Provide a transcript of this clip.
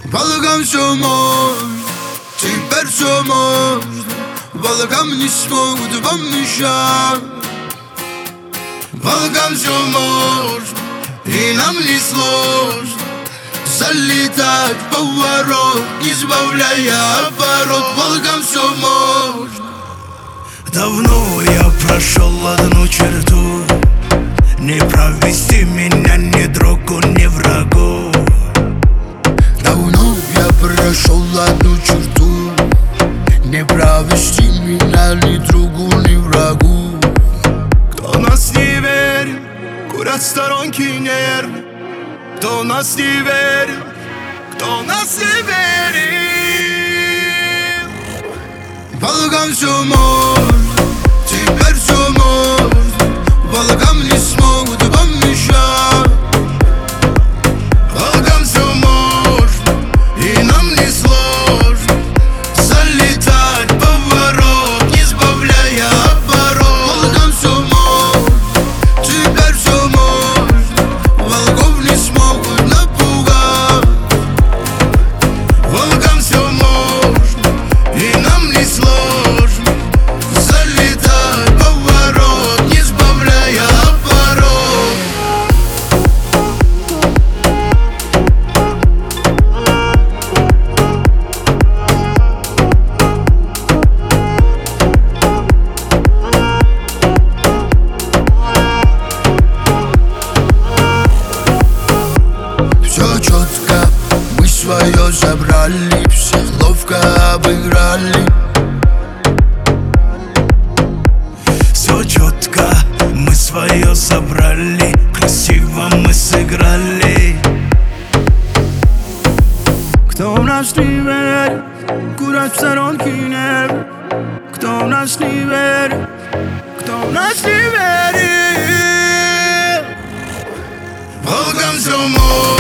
Волгам все можно, теперь все можно. Волгам не смогут вам мешать. Волгам все можно, и нам не сложно залетать в поворот, не сбавляя оборот. Волгам все можно. Давно я прошел одну черту, не провести меня ни другу, ни врагу. Давно я прошел одну черту, не провести меня ни другу, ни врагу. Кто нас не верит, курят в сторонке нервы. Кто нас не верит, кто нас не верит. Волгам все можно, теперь все можно. Волгам не смогут вам мешать. Волгам все можно, и нам не сложно залетать в поворот, не сбавляя оборот. Волгам все можно, теперь все можно. Волков не смогут напугать. Волгам все можно, и нам не сложно залетать в поворот, не сбавляя оборот. Все четко, мы свое забрали, всех ловко обыграли. Все четко, мы свое собрали, красиво мы сыграли. Кто в нас не верит, курят в сторонке нервы. Кто в нас не верит, кто в нас не верит. Волгам все можно.